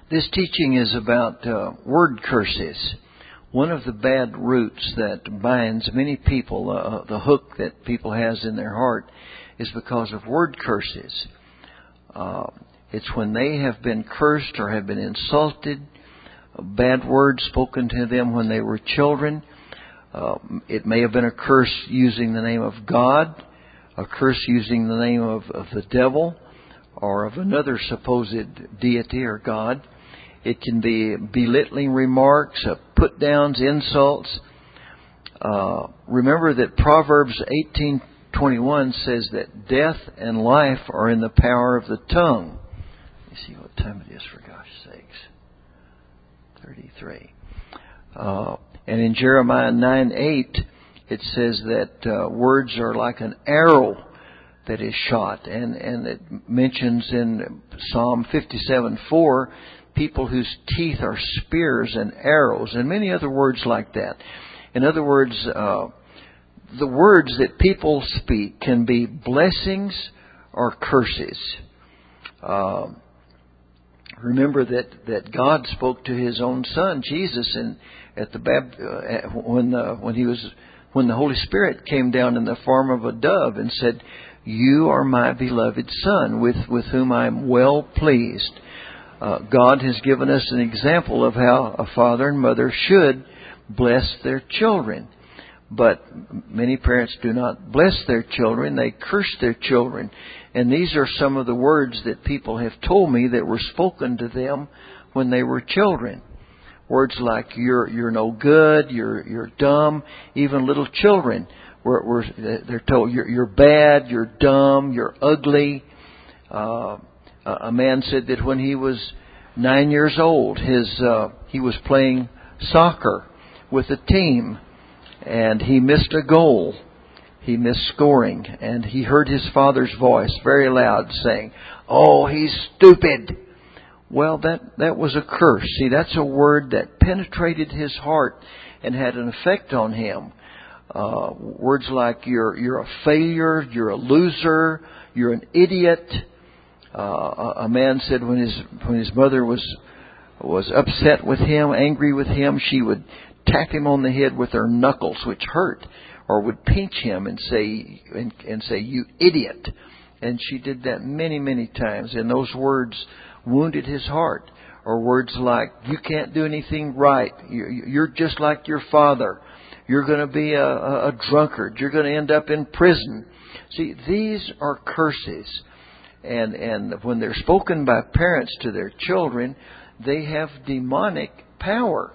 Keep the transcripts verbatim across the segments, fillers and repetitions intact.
This teaching is about uh, word curses. One of the bad roots that binds many people, uh, the hook that people has in their heart, is because of word curses. Uh, it's when they have been cursed or have been insulted, bad words spoken to them when they were children. Uh, it may have been a curse using the name of God, a curse using the name of, of the devil, or of another supposed deity or God. It can be belittling remarks, uh, put-downs, insults. Uh, remember that Proverbs eighteen twenty-one says that death and life are in the power of the tongue. Let me see what time it is, for gosh sakes. thirty-three. Uh, and in Jeremiah nine eight, it says that uh, words are like an arrow that is shot. And, and it mentions in Psalm fifty-seven four, people whose teeth are spears and arrows, and many other words like that. In other words, uh, the words that people speak can be blessings or curses. Uh, remember that, that God spoke to His own Son, Jesus, and at the bab- uh, when the, when he was when the Holy Spirit came down in the form of a dove and said, "You are my beloved Son, with with whom I am well pleased." Uh, God has given us an example of how a father and mother should bless their children. But many parents do not bless their children. They curse their children. And these are some of the words that people have told me that were spoken to them when they were children. Words like, you're you're no good, you're you're dumb. Even little children, were, were they're told, you're, you're bad, you're dumb, you're ugly. Uh, A man said that when he was nine years old, his uh, he was playing soccer with a team, and he missed a goal. He missed scoring, and he heard his father's voice very loud saying, "Oh, he's stupid." Well, that that was a curse. See, that's a word that penetrated his heart and had an effect on him. Uh, words like you're you're a failure, you're a loser, you're an idiot. Uh, a man said when his when his mother was was upset with him, angry with him, she would tap him on the head with her knuckles, which hurt, or would pinch him and say and, and say, "You idiot!" And she did that many, many times, and those words wounded his heart. Or words like, "You can't do anything right. You're just like your father. You're going to be a, a, a drunkard. You're going to end up in prison." See, these are curses. And and when they're spoken by parents to their children, they have demonic power.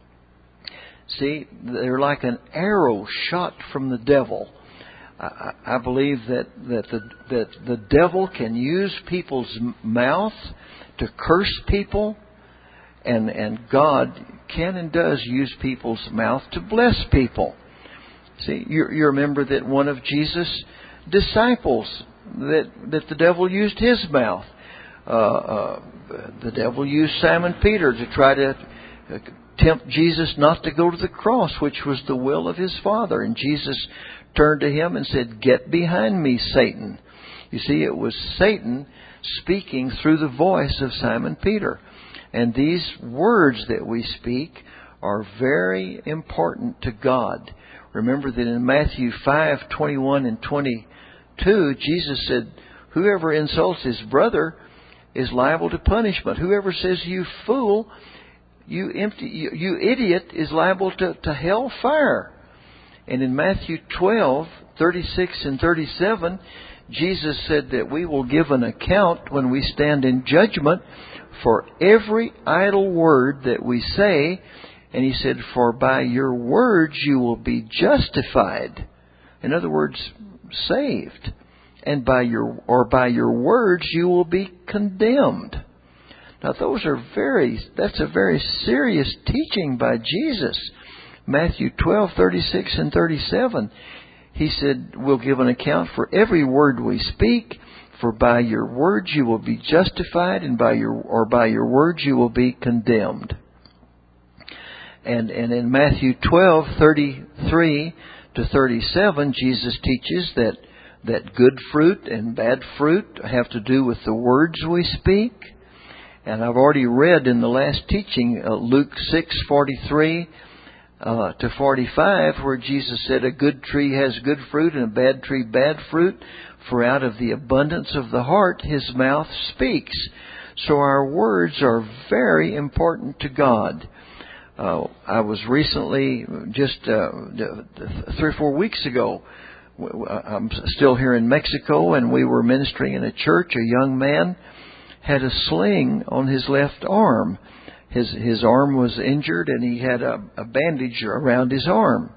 See, they're like an arrow shot from the devil. I, I believe that that the that the devil can use people's mouth to curse people, and and God can and does use people's mouth to bless people. See, you, you remember that one of Jesus' disciples, that that the devil used his mouth. Uh, uh, the devil used Simon Peter to try to tempt Jesus not to go to the cross, which was the will of His Father. And Jesus turned to him and said, "Get behind me, Satan." You see, it was Satan speaking through the voice of Simon Peter. And these words that we speak are very important to God. Remember that in Matthew five twenty-one and twenty-two, Jesus said, "Whoever insults his brother is liable to punishment. Whoever says, 'You fool,' you empty, you, you idiot," is liable to, to hell fire." And in Matthew twelve thirty-six and thirty-seven, Jesus said that we will give an account when we stand in judgment for every idle word that we say. And He said, "For by your words you will be justified." In other words, saved. And by your or by your words you will be condemned. Now those are very that's a very serious teaching by Jesus. Matthew twelve thirty-six and thirty-seven. He said, "We'll give an account for every word we speak, for by your words you will be justified, and by your or by your words you will be condemned." And and in Matthew twelve thirty-three to thirty-seven, Jesus teaches that that good fruit and bad fruit have to do with the words we speak. And I've already read in the last teaching uh, Luke six forty-three uh, to forty-five, where Jesus said, "A good tree has good fruit, and a bad tree bad fruit. For out of the abundance of the heart, his mouth speaks." So our words are very important to God. Uh, I was recently, just uh, three or four weeks ago, I'm still here in Mexico, and we were ministering in a church. A young man had a sling on his left arm. His his arm was injured, and he had a, a bandage around his arm.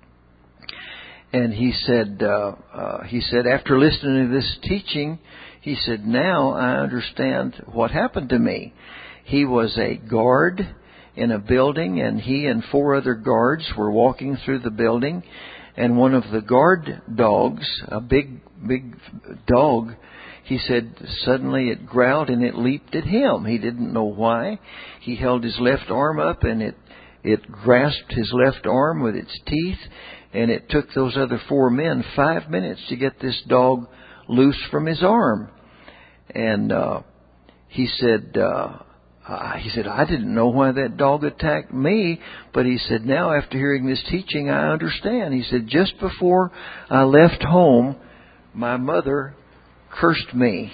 And he said, uh, uh, he said, after listening to this teaching, he said, now I understand what happened to me. He was a guard in a building, and he and four other guards were walking through the building, and one of the guard dogs, a big, big dog, he said, suddenly it growled and it leaped at him. He didn't know why. He held his left arm up, and it it grasped his left arm with its teeth, and it took those other four men five minutes to get this dog loose from his arm. And uh, he said, uh, uh, he said, I didn't know why that dog attacked me, but he said, now after hearing this teaching, I understand. He said, just before I left home, my mother cursed me.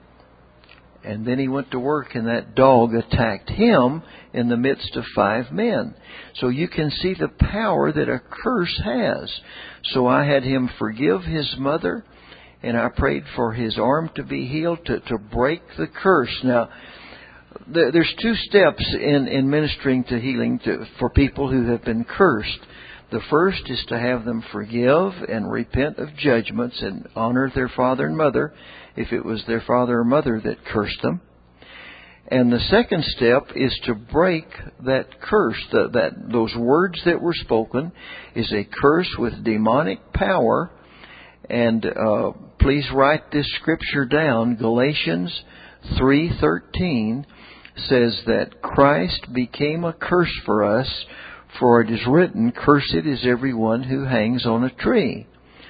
And then he went to work, and that dog attacked him in the midst of five men. So you can see the power that a curse has. So I had him forgive his mother, and I prayed for his arm to be healed, to, to break the curse. Now, th- there's two steps in, in ministering to healing to, for people who have been cursed. The first is to have them forgive and repent of judgments and honor their father and mother if it was their father or mother that cursed them. And the second step is to break that curse. The, that those words that were spoken is a curse with demonic power. And uh, please write this scripture down. Galatians three thirteen says that Christ became a curse for us, for it is written, cursed is everyone who hangs on a tree.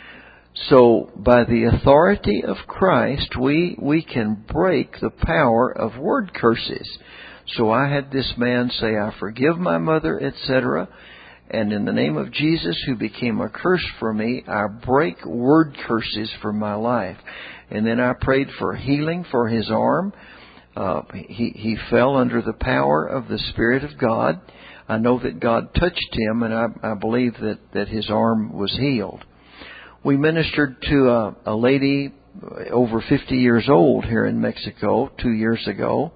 So, by the authority of Christ, we, we can break the power of word curses. So I had this man say, I forgive my mother, et cetera. And in the name of Jesus, who became a curse for me, I break word curses from my life. And then I prayed for healing for his arm. Uh, he, he fell under the power of the Spirit of God. I know that God touched him, and I, I believe that, that his arm was healed. We ministered to a, a lady over fifty years old here in Mexico two years ago.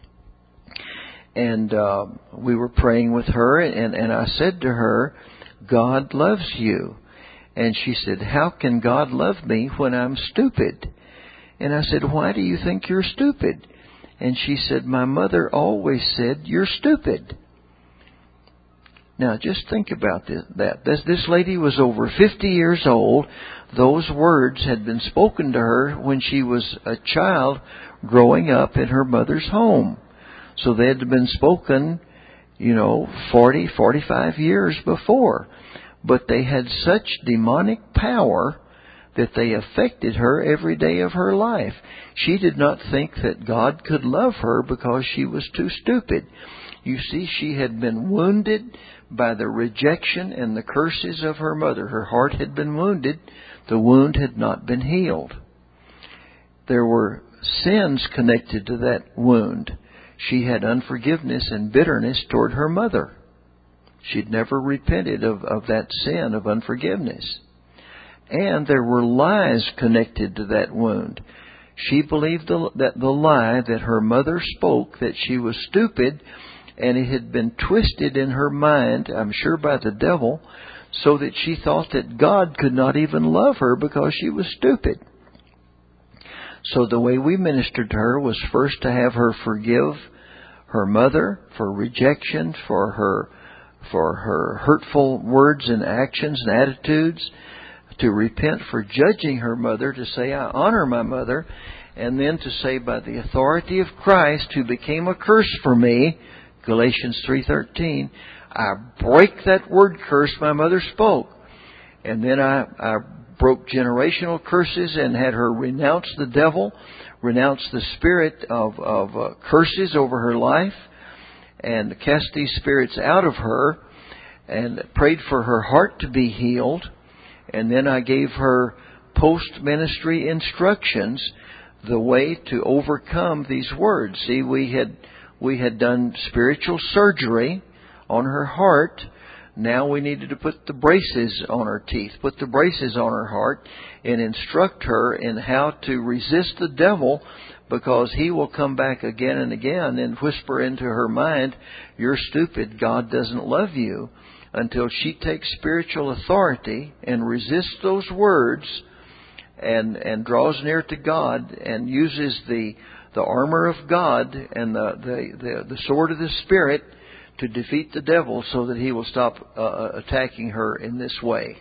And uh, we were praying with her, and, and I said to her, God loves you. And she said, how can God love me when I'm stupid? And I said, why do you think you're stupid? And she said, my mother always said, you're stupid. Now, just think about this, that. This, this lady was over fifty years old. Those words had been spoken to her when she was a child growing up in her mother's home. So they had been spoken, you know, forty, forty-five years before. But they had such demonic power that they affected her every day of her life. She did not think that God could love her because she was too stupid. You see, she had been wounded by the rejection and the curses of her mother. Her heart had been wounded. The wound had not been healed. There were sins connected to that wound. She had unforgiveness and bitterness toward her mother. She'd never repented of, of that sin of unforgiveness. And there were lies connected to that wound. She believed the, that the lie that her mother spoke, that she was stupid, and it had been twisted in her mind, I'm sure by the devil, so that she thought that God could not even love her because she was stupid. So the way we ministered to her was first to have her forgive her mother for rejection, for her for her hurtful words and actions and attitudes, to repent for judging her mother, to say, I honor my mother, and then to say, by the authority of Christ, who became a curse for me, Galatians three thirteen, I break that word curse my mother spoke. And then I, I broke generational curses and had her renounce the devil, renounced the spirit of, of uh, curses over her life and cast these spirits out of her and prayed for her heart to be healed. And then I gave her post-ministry instructions, the way to overcome these words. See, we had we had done spiritual surgery on her heart. Now we needed to put the braces on her teeth, put the braces on her heart, and instruct her in how to resist the devil, because he will come back again and again and whisper into her mind, "You're stupid, God doesn't love you," until she takes spiritual authority and resists those words and and draws near to God and uses the the armor of God and the the, the, the sword of the Spirit to defeat the devil, so that he will stop uh, attacking her in this way.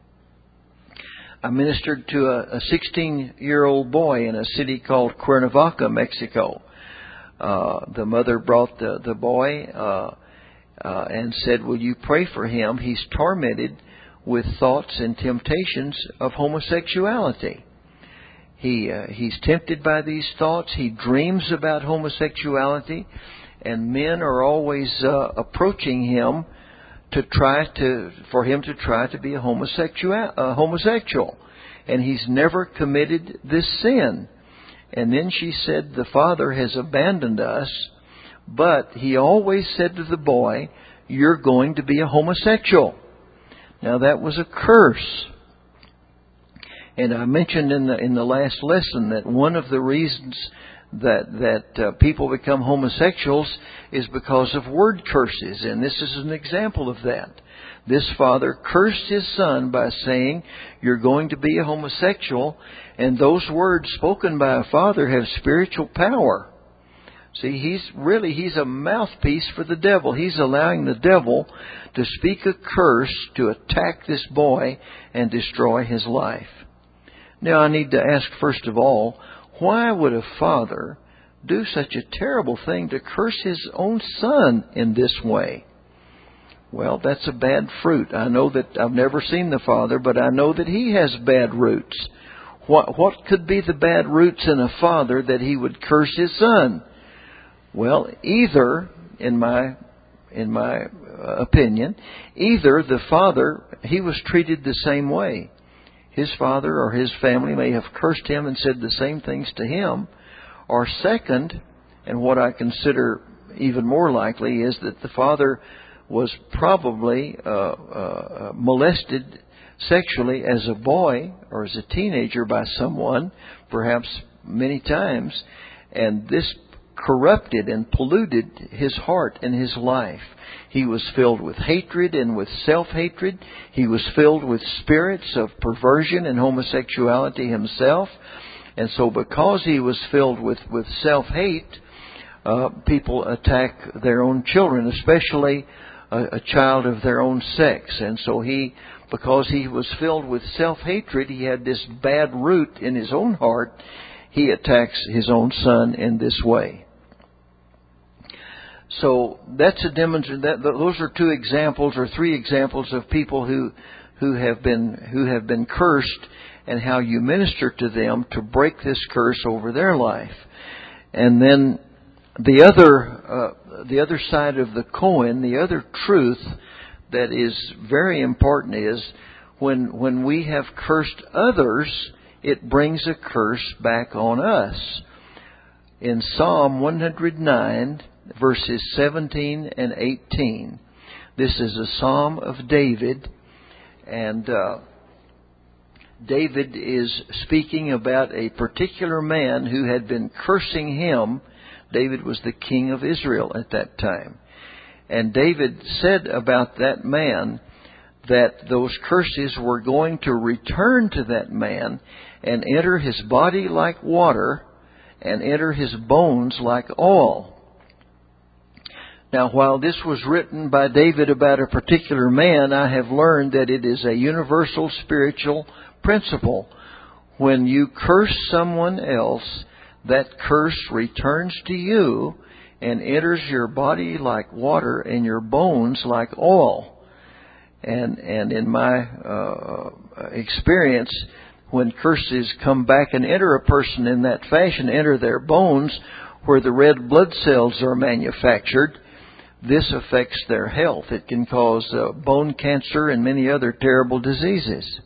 I ministered to a sixteen-year-old boy in a city called Cuernavaca, Mexico. Uh, the mother brought the, the boy uh, uh, and said, "Will you pray for him? He's tormented with thoughts and temptations of homosexuality. He uh, he's tempted by these thoughts. He dreams about homosexuality, and men are always uh, approaching him to try to for him to try to be a homosexual, uh, homosexual, and he's never committed this sin." And then she said, "The father has abandoned us, but he always said to the boy, 'You're going to be a homosexual.'" Now that was a curse. And I mentioned in the in the last lesson that one of the reasons that that uh, people become homosexuals is because of word curses, and this is an example of that. This father cursed his son by saying, "You're going to be a homosexual," and those words spoken by a father have spiritual power. See, he's really, he's a mouthpiece for the devil. He's allowing the devil to speak a curse to attack this boy and destroy his life. Now, I need to ask, first of all, why would a father do such a terrible thing to curse his own son in this way? Well, that's a bad fruit. I know that I've never seen the father, but I know that he has bad roots. What, what could be the bad roots in a father that he would curse his son? Well, either, in my in my opinion, either the father, he was treated the same way. His father or his family may have cursed him and said the same things to him. Or second, and what I consider even more likely, is that the father was probably uh, uh, molested sexually as a boy or as a teenager by someone, perhaps many times, and this corrupted and polluted his heart and his life. He was filled with hatred and with self-hatred. He was filled with spirits of perversion and homosexuality himself. And so because he was filled with, with self-hate, uh, people attack their own children, especially a, a child of their own sex. And so he, because he was filled with self-hatred, he had this bad root in his own heart. He attacks his own son in this way. So that's a demonstration. That those are two examples or three examples of people who who have been who have been cursed, and how you minister to them to break this curse over their life. And then the other uh, the other side of the coin, the other truth that is very important is when when we have cursed others, it brings a curse back on us. In Psalm one hundred nine, verses seventeen and eighteen, this is a Psalm of David, and uh, David is speaking about a particular man who had been cursing him. David was the king of Israel at that time. And David said about that man that those curses were going to return to that man and enter his body like water and enter his bones like oil. Now, while this was written by David about a particular man, I have learned that it is a universal spiritual principle. When you curse someone else, that curse returns to you and enters your body like water and your bones like oil. And and in my uh, experience, when curses come back and enter a person in that fashion, enter their bones where the red blood cells are manufactured, this affects their health. It can cause uh, bone cancer and many other terrible diseases.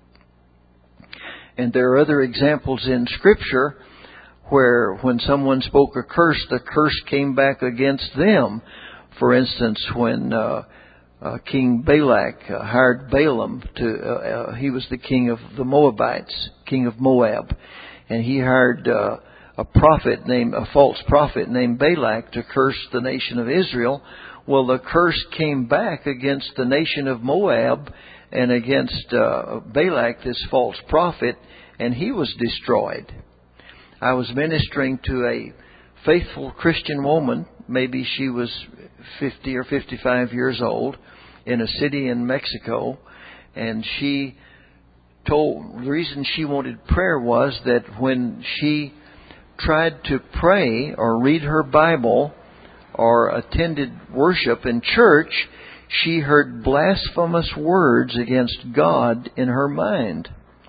And there are other examples in Scripture where when someone spoke a curse, the curse came back against them. For instance, when uh, uh, King Balak uh, hired Balaam to, uh, uh, he was the king of the Moabites, king of Moab, and he hired uh, a prophet named, a false prophet named Balak to curse the nation of Israel. Well, the curse came back against the nation of Moab and against uh, Balak, this false prophet, and he was destroyed. I was ministering to a faithful Christian woman, maybe she was fifty or fifty-five years old, in a city in Mexico, and she told, the reason she wanted prayer was that when she tried to pray or read her Bible or attended worship in church, she heard blasphemous words against God in her mind.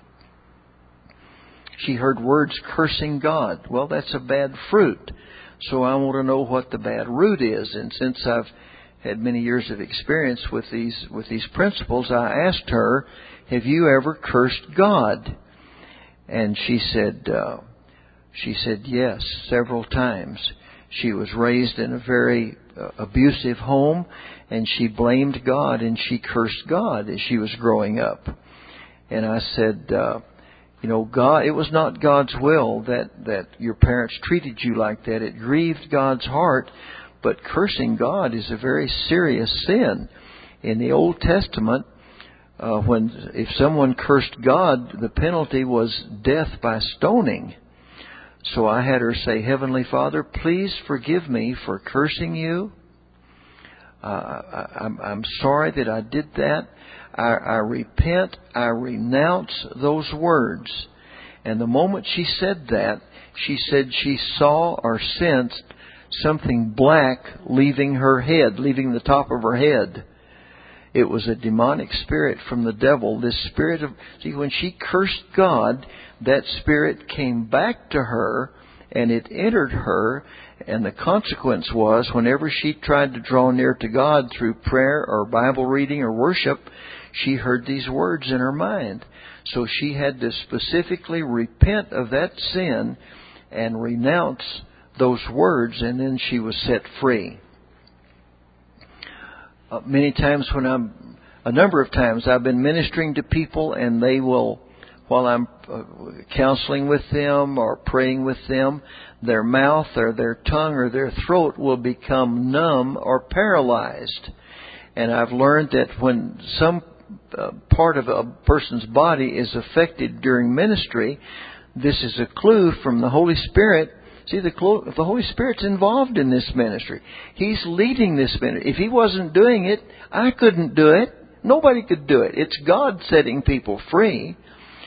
She heard words cursing God. Well, that's a bad fruit. So I want to know what the bad root is. And since I've had many years of experience with these with these principles, I asked her, "Have you ever cursed God?" And she said, uh, she said yes, several times. She was raised in a very uh, abusive home, and she blamed God and she cursed God as she was growing up. And I said, uh, you know, God, it was not God's will that, that your parents treated you like that. It grieved God's heart, but cursing God is a very serious sin. In the Old Testament, uh, when if someone cursed God, the penalty was death by stoning. So I had her say, "Heavenly Father, please forgive me for cursing you. Uh, I, I'm, I'm sorry that I did that. I, I repent. I renounce those words." And the moment she said that, she said she saw or sensed something black leaving her head, leaving the top of her head. It was a demonic spirit from the devil. This spirit of, see, when she cursed God, that spirit came back to her and it entered her. And the consequence was, whenever she tried to draw near to God through prayer or Bible reading or worship, she heard these words in her mind. So she had to specifically repent of that sin and renounce those words, and then she was set free. Uh, many times when I'm, a number of times I've been ministering to people, and they will, while I'm uh, counseling with them or praying with them, their mouth or their tongue or their throat will become numb or paralyzed. And I've learned that when some uh, part of a person's body is affected during ministry, this is a clue from the Holy Spirit. See, the, the Holy Spirit's involved in this ministry. He's leading this ministry. If He wasn't doing it, I couldn't do it. Nobody could do it. It's God setting people free.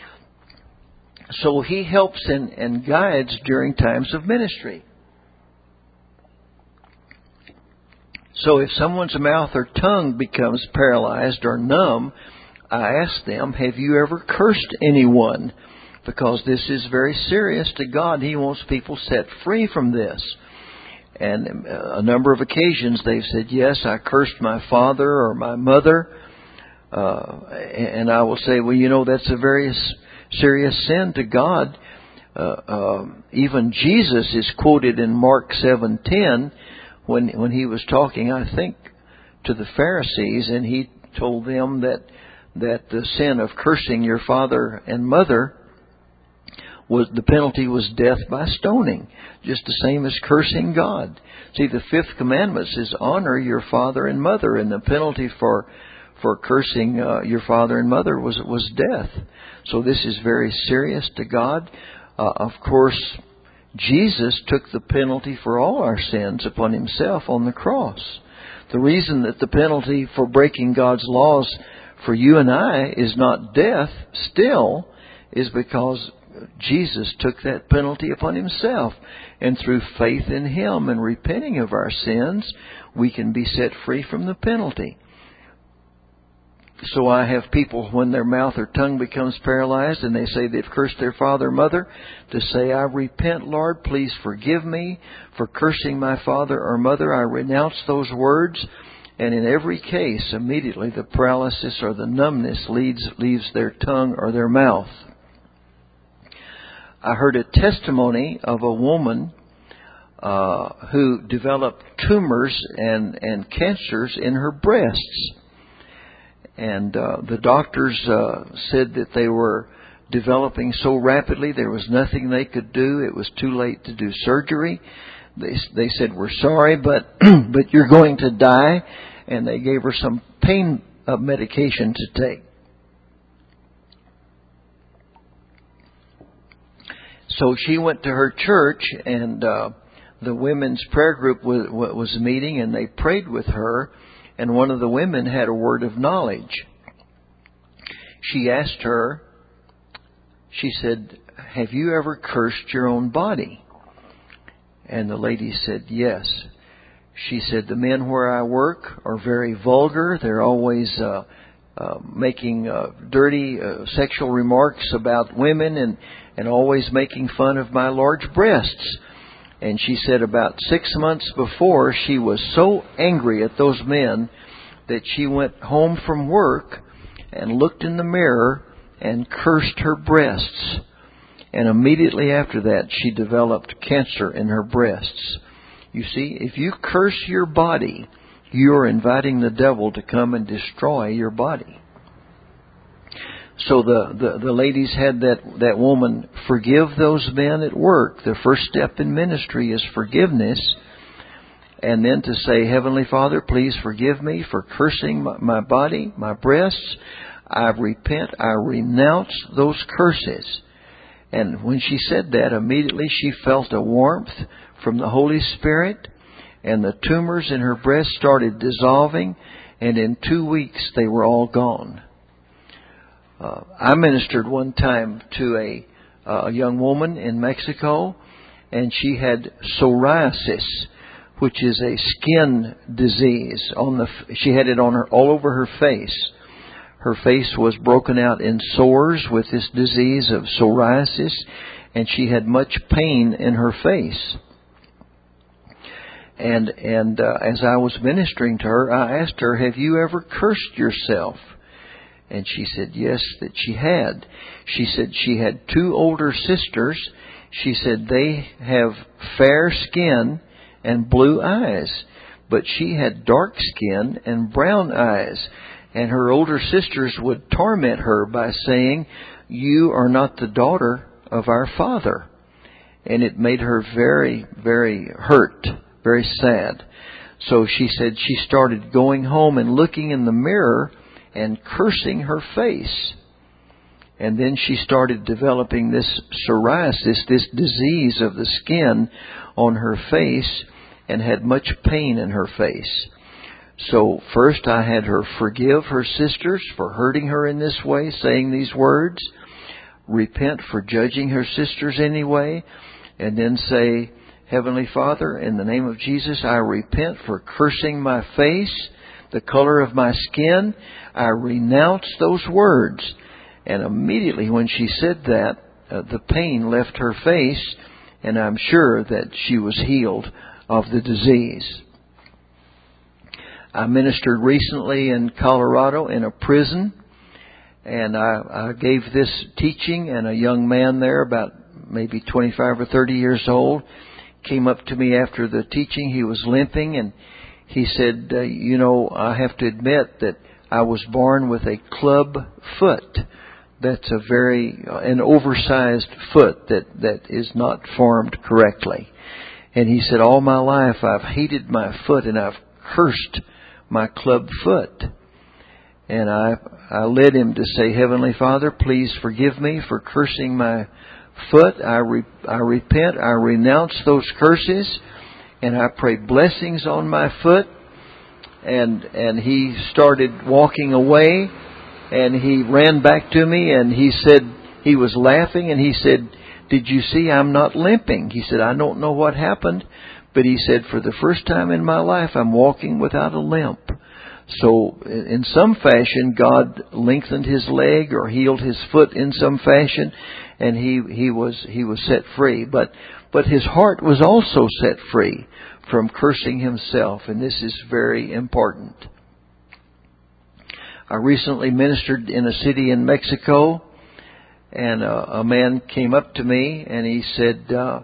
So He helps and, and guides during times of ministry. So if someone's mouth or tongue becomes paralyzed or numb, I ask them, "Have you ever cursed anyone?" Because this is very serious to God. He wants people set free from this. And a number of occasions they've said, "Yes, I cursed my father or my mother." Uh, and I will say, "Well, you know, that's a very serious sin to God." Uh, uh, even Jesus is quoted in Mark seven ten when when he was talking, I think, to the Pharisees, and he told them that that the sin of cursing your father and mother was the penalty was death by stoning, just the same as cursing God. See, the fifth commandment says, "Honor your father and mother," and the penalty for for cursing uh, your father and mother was was death. So this is very serious to God. Uh, of course, Jesus took the penalty for all our sins upon Himself on the cross. The reason that the penalty for breaking God's laws for you and I is not death still is because Jesus took that penalty upon Himself. And through faith in Him and repenting of our sins, we can be set free from the penalty. So I have people, when their mouth or tongue becomes paralyzed and they say they've cursed their father or mother, to say, I repent, Lord, please forgive me for cursing my father or mother. I renounce those words. And in every case, immediately the paralysis or the numbness leads, leaves their tongue or their mouth. I heard a testimony of a woman uh, who developed tumors and, and cancers in her breasts. And uh, the doctors uh, said that they were developing so rapidly there was nothing they could do. It was too late to do surgery. They they said, we're sorry, but but you're going to die. And they gave her some pain uh, medication to take. So she went to her church, and uh, the women's prayer group was, was meeting, and they prayed with her. And one of the women had a word of knowledge. She asked her, she said, have you ever cursed your own body? And the lady said, yes. She said, the men where I work are very vulgar. They're always uh, uh, making uh, dirty uh, sexual remarks about women and, and always making fun of my large breasts. And she said about six months before, she was so angry at those men that she went home from work and looked in the mirror and cursed her breasts. And immediately after that, she developed cancer in her breasts. You see, if you curse your body, you're inviting the devil to come and destroy your body. So the, the, the ladies had that, that woman forgive those men at work. The first step in ministry is forgiveness. And then to say, Heavenly Father, please forgive me for cursing my, my body, my breasts. I repent. I renounce those curses. And when she said that, immediately she felt a warmth from the Holy Spirit. And the tumors in her breast started dissolving. And in two weeks, they were all gone. Uh, I ministered one time to a, uh, a young woman in Mexico, and she had psoriasis, which is a skin disease. On the she had it on her all over her face. Her face was broken out in sores with this disease of psoriasis, and she had much pain in her face. And and uh, as I was ministering to her, I asked her, "Have you ever cursed yourself?" And she said, yes, that she had. She said she had two older sisters. She said they have fair skin and blue eyes, but she had dark skin and brown eyes. And her older sisters would torment her by saying, you are not the daughter of our father. And it made her very, very hurt, very sad. So she said she started going home and looking in the mirror and cursing her face. And then she started developing this psoriasis, this disease of the skin on her face, and had much pain in her face. So first I had her forgive her sisters for hurting her in this way, saying these words, repent for judging her sisters anyway, and then say, Heavenly Father, in the name of Jesus, I repent for cursing my face, the color of my skin. I renounce those words. And immediately when she said that, uh, the pain left her face, and I'm sure that she was healed of the disease. I ministered recently in Colorado in a prison, and I, I gave this teaching, and a young man there, about maybe twenty-five or thirty years old, came up to me after the teaching. He was limping, and he said, uh, you know, I have to admit that I was born with a club foot. That's a very, uh, an oversized foot that, that is not formed correctly. And he said, all my life I've hated my foot and I've cursed my club foot. And I, I led him to say, Heavenly Father, please forgive me for cursing my foot. I, re, I repent. I renounce those curses. And I prayed blessings on my foot. And and he started walking away. And he ran back to me. And he said, he was laughing. And he said, did you see I'm not limping? He said, I don't know what happened. But he said, for the first time in my life, I'm walking without a limp. So in some fashion, God lengthened his leg or healed his foot in some fashion, and he, he was, he was set free. But, but his heart was also set free from cursing himself, and this is very important. I recently ministered in a city in Mexico, and a, a man came up to me and he said, uh,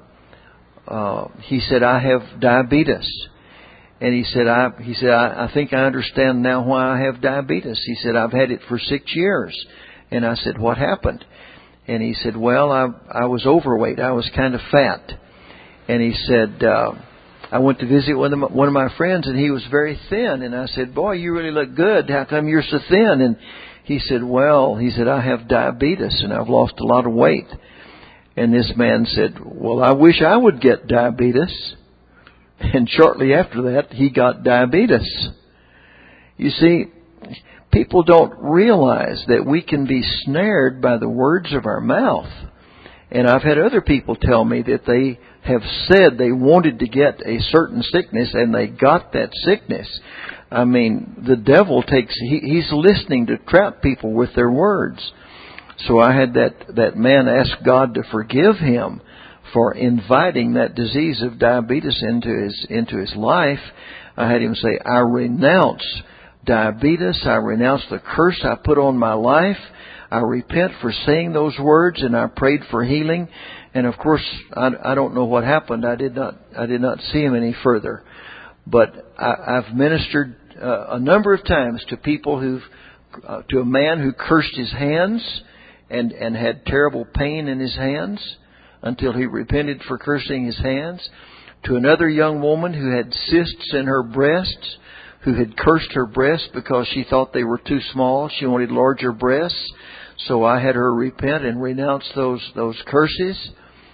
uh, he said, I have diabetes. And he said, I, he said, I, I think I understand now why I have diabetes. He said, I've had it for six years. And I said, what happened? And he said, well, I, I was overweight. I was kind of fat. And he said, uh, I went to visit one of, my, one of my friends, and he was very thin. And I said, boy, you really look good. How come you're so thin? And he said, well, he said, I have diabetes, and I've lost a lot of weight. And this man said, well, I wish I would get diabetes. And shortly after that, he got diabetes. You see, people don't realize that we can be snared by the words of our mouth. And I've had other people tell me that they have said they wanted to get a certain sickness, and they got that sickness. I mean, the devil takes, he, he's listening to trap people with their words. So I had that, that man ask God to forgive him for inviting that disease of diabetes into his into his life. I had him say, I renounce diabetes. I renounce the curse I put on my life. I repent for saying those words, and I prayed for healing. And of course, I, I don't know what happened. I did not I did not see him any further. But I, I've ministered uh, a number of times to people who've uh, to a man who cursed his hands and and had terrible pain in his hands until he repented for cursing his hands, to another young woman who had cysts in her breasts, who had cursed her breasts because she thought they were too small. She wanted larger breasts. So I had her repent and renounce those those curses.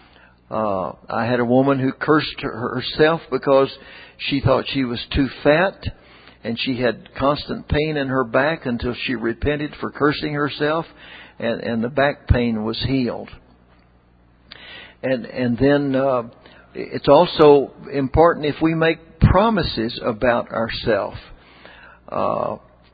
Uh, I had a woman who cursed herself because she thought she was too fat, and she had constant pain in her back until she repented for cursing herself, and, and the back pain was healed. And and then uh, it's also important if we make promises about ourselves. Uh,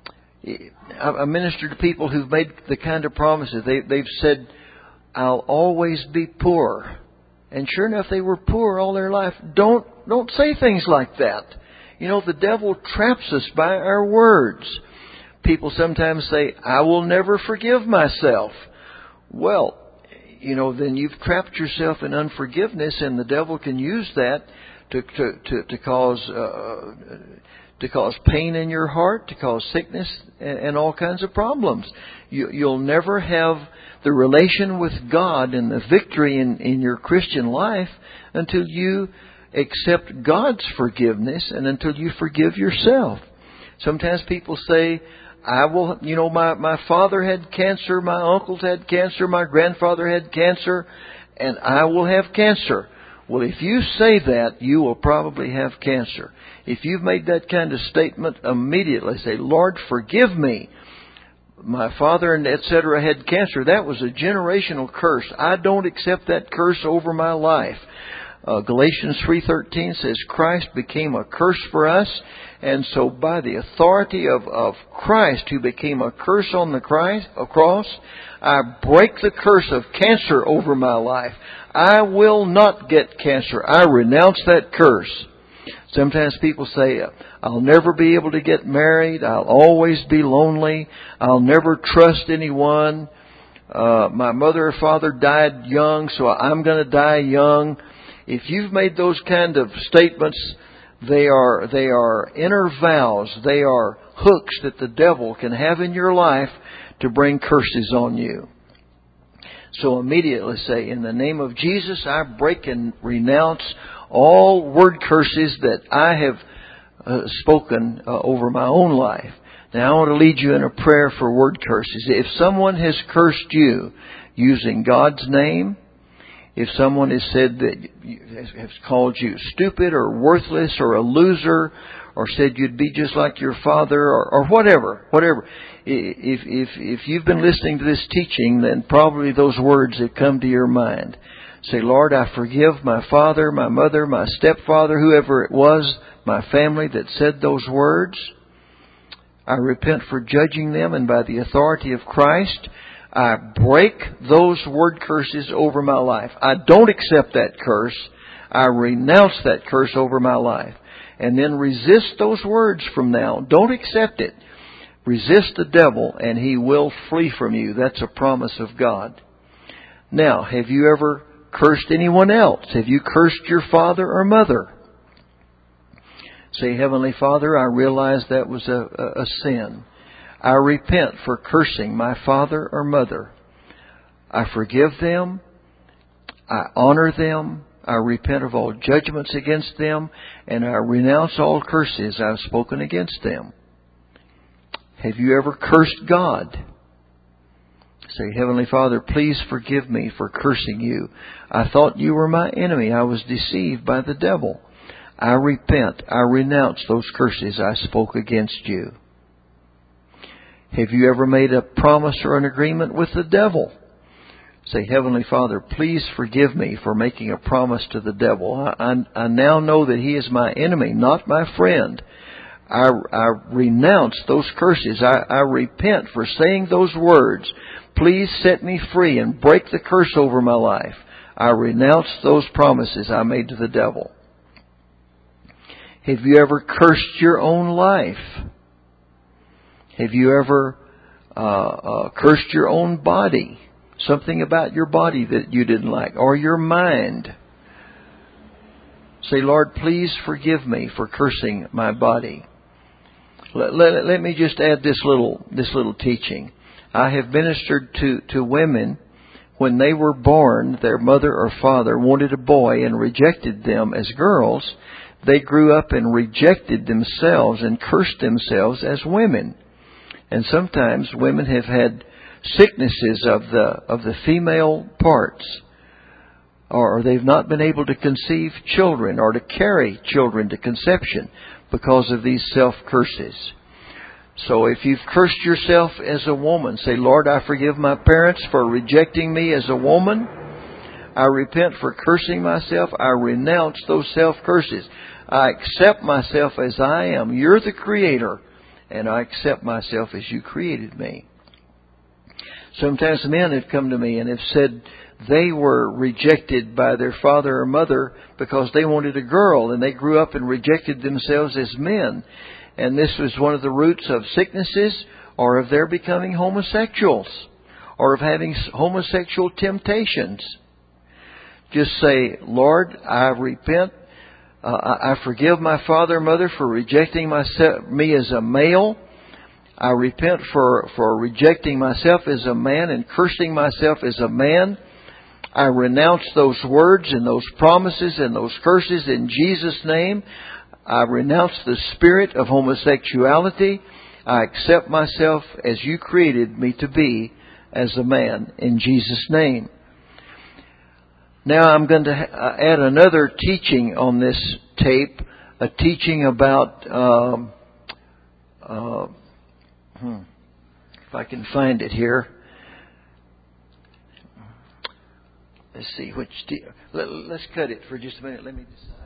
I minister to people who've made the kind of promises. They, they've said, I'll always be poor. And sure enough, they were poor all their life. Don't don't say things like that. You know, the devil traps us by our words. People sometimes say, I will never forgive myself. Well, you know, then you've trapped yourself in unforgiveness, and the devil can use that to to to, to cause uh, to cause pain in your heart, to cause sickness, and, and all kinds of problems. You, you'll never have the relation with God and the victory in, in your Christian life until you accept God's forgiveness and until you forgive yourself. Sometimes people say, I will, you know, my, my father had cancer, my uncles had cancer, my grandfather had cancer, and I will have cancer. Well, if you say that, you will probably have cancer. If you've made that kind of statement, immediately say, Lord, forgive me. My father and et cetera had cancer. That was a generational curse. I don't accept that curse over my life. Uh, Galatians three thirteen says Christ became a curse for us, and so by the authority of, of Christ, who became a curse on the Christ, a cross, I break the curse of cancer over my life. I will not get cancer. I renounce that curse. Sometimes people say, I'll never be able to get married. I'll always be lonely. I'll never trust anyone. Uh, my mother or father died young, so I'm going to die young. If you've made those kind of statements, they are they are inner vows. They are hooks that the devil can have in your life to bring curses on you. So immediately say, in the name of Jesus, I break and renounce all word curses that I have uh, spoken uh, over my own life. Now I want to lead you in a prayer for word curses. If someone has cursed you using God's name, if someone has said that, has called you stupid or worthless or a loser, or said you'd be just like your father, or, or whatever, whatever. If, if, if you've been listening to this teaching, then probably those words have come to your mind. Say, Lord, I forgive my father, my mother, my stepfather, whoever it was, my family that said those words. I repent for judging them, and by the authority of Christ, I break those word curses over my life. I don't accept that curse. I renounce that curse over my life. And then resist those words from now. Don't accept it. Resist the devil, and he will flee from you. That's a promise of God. Now, have you ever cursed anyone else? Have you cursed your father or mother? Say, Heavenly Father, I realize that was a, a, a sin. I repent for cursing my father or mother. I forgive them. I honor them. I repent of all judgments against them, and I renounce all curses I've spoken against them. Have you ever cursed God? Say, Heavenly Father, please forgive me for cursing you. I thought you were my enemy. I was deceived by the devil. I repent. I renounce those curses I spoke against you. Have you ever made a promise or an agreement with the devil? Say, Heavenly Father, please forgive me for making a promise to the devil. I, I, I now know that he is my enemy, not my friend. I, I renounce those curses. I, I repent for saying those words. Please set me free and break the curse over my life. I renounce those promises I made to the devil. Have you ever cursed your own life? Have you ever uh, uh, cursed your own body? Something about your body that you didn't like, or your mind. Say, Lord, please forgive me for cursing my body. Let, let, let me just add this little this little teaching. I have ministered to, to women when they were born, their mother or father wanted a boy and rejected them as girls. They grew up and rejected themselves and cursed themselves as women. And sometimes women have had sicknesses of the of the female parts, or they've not been able to conceive children or to carry children to conception because of these self-curses. So if you've cursed yourself as a woman, say, Lord, I forgive my parents for rejecting me as a woman. I repent for cursing myself. I renounce those self-curses. I accept myself as I am. You're the Creator, and I accept myself as you created me. Sometimes men have come to me and have said they were rejected by their father or mother because they wanted a girl, and they grew up and rejected themselves as men. And this was one of the roots of sicknesses, or of their becoming homosexuals, or of having homosexual temptations. Just say, Lord, I repent. Uh, I forgive my father and mother for rejecting myself, me as a male. I repent for, for rejecting myself as a man and cursing myself as a man. I renounce those words and those promises and those curses in Jesus' name. I renounce the spirit of homosexuality. I accept myself as you created me to be as a man in Jesus' name. Now I'm going to add another teaching on this tape, a teaching about... Um, uh, Hmm. If I can find it here. Let's see which. De- Let, let's cut it for just a minute. Let me decide.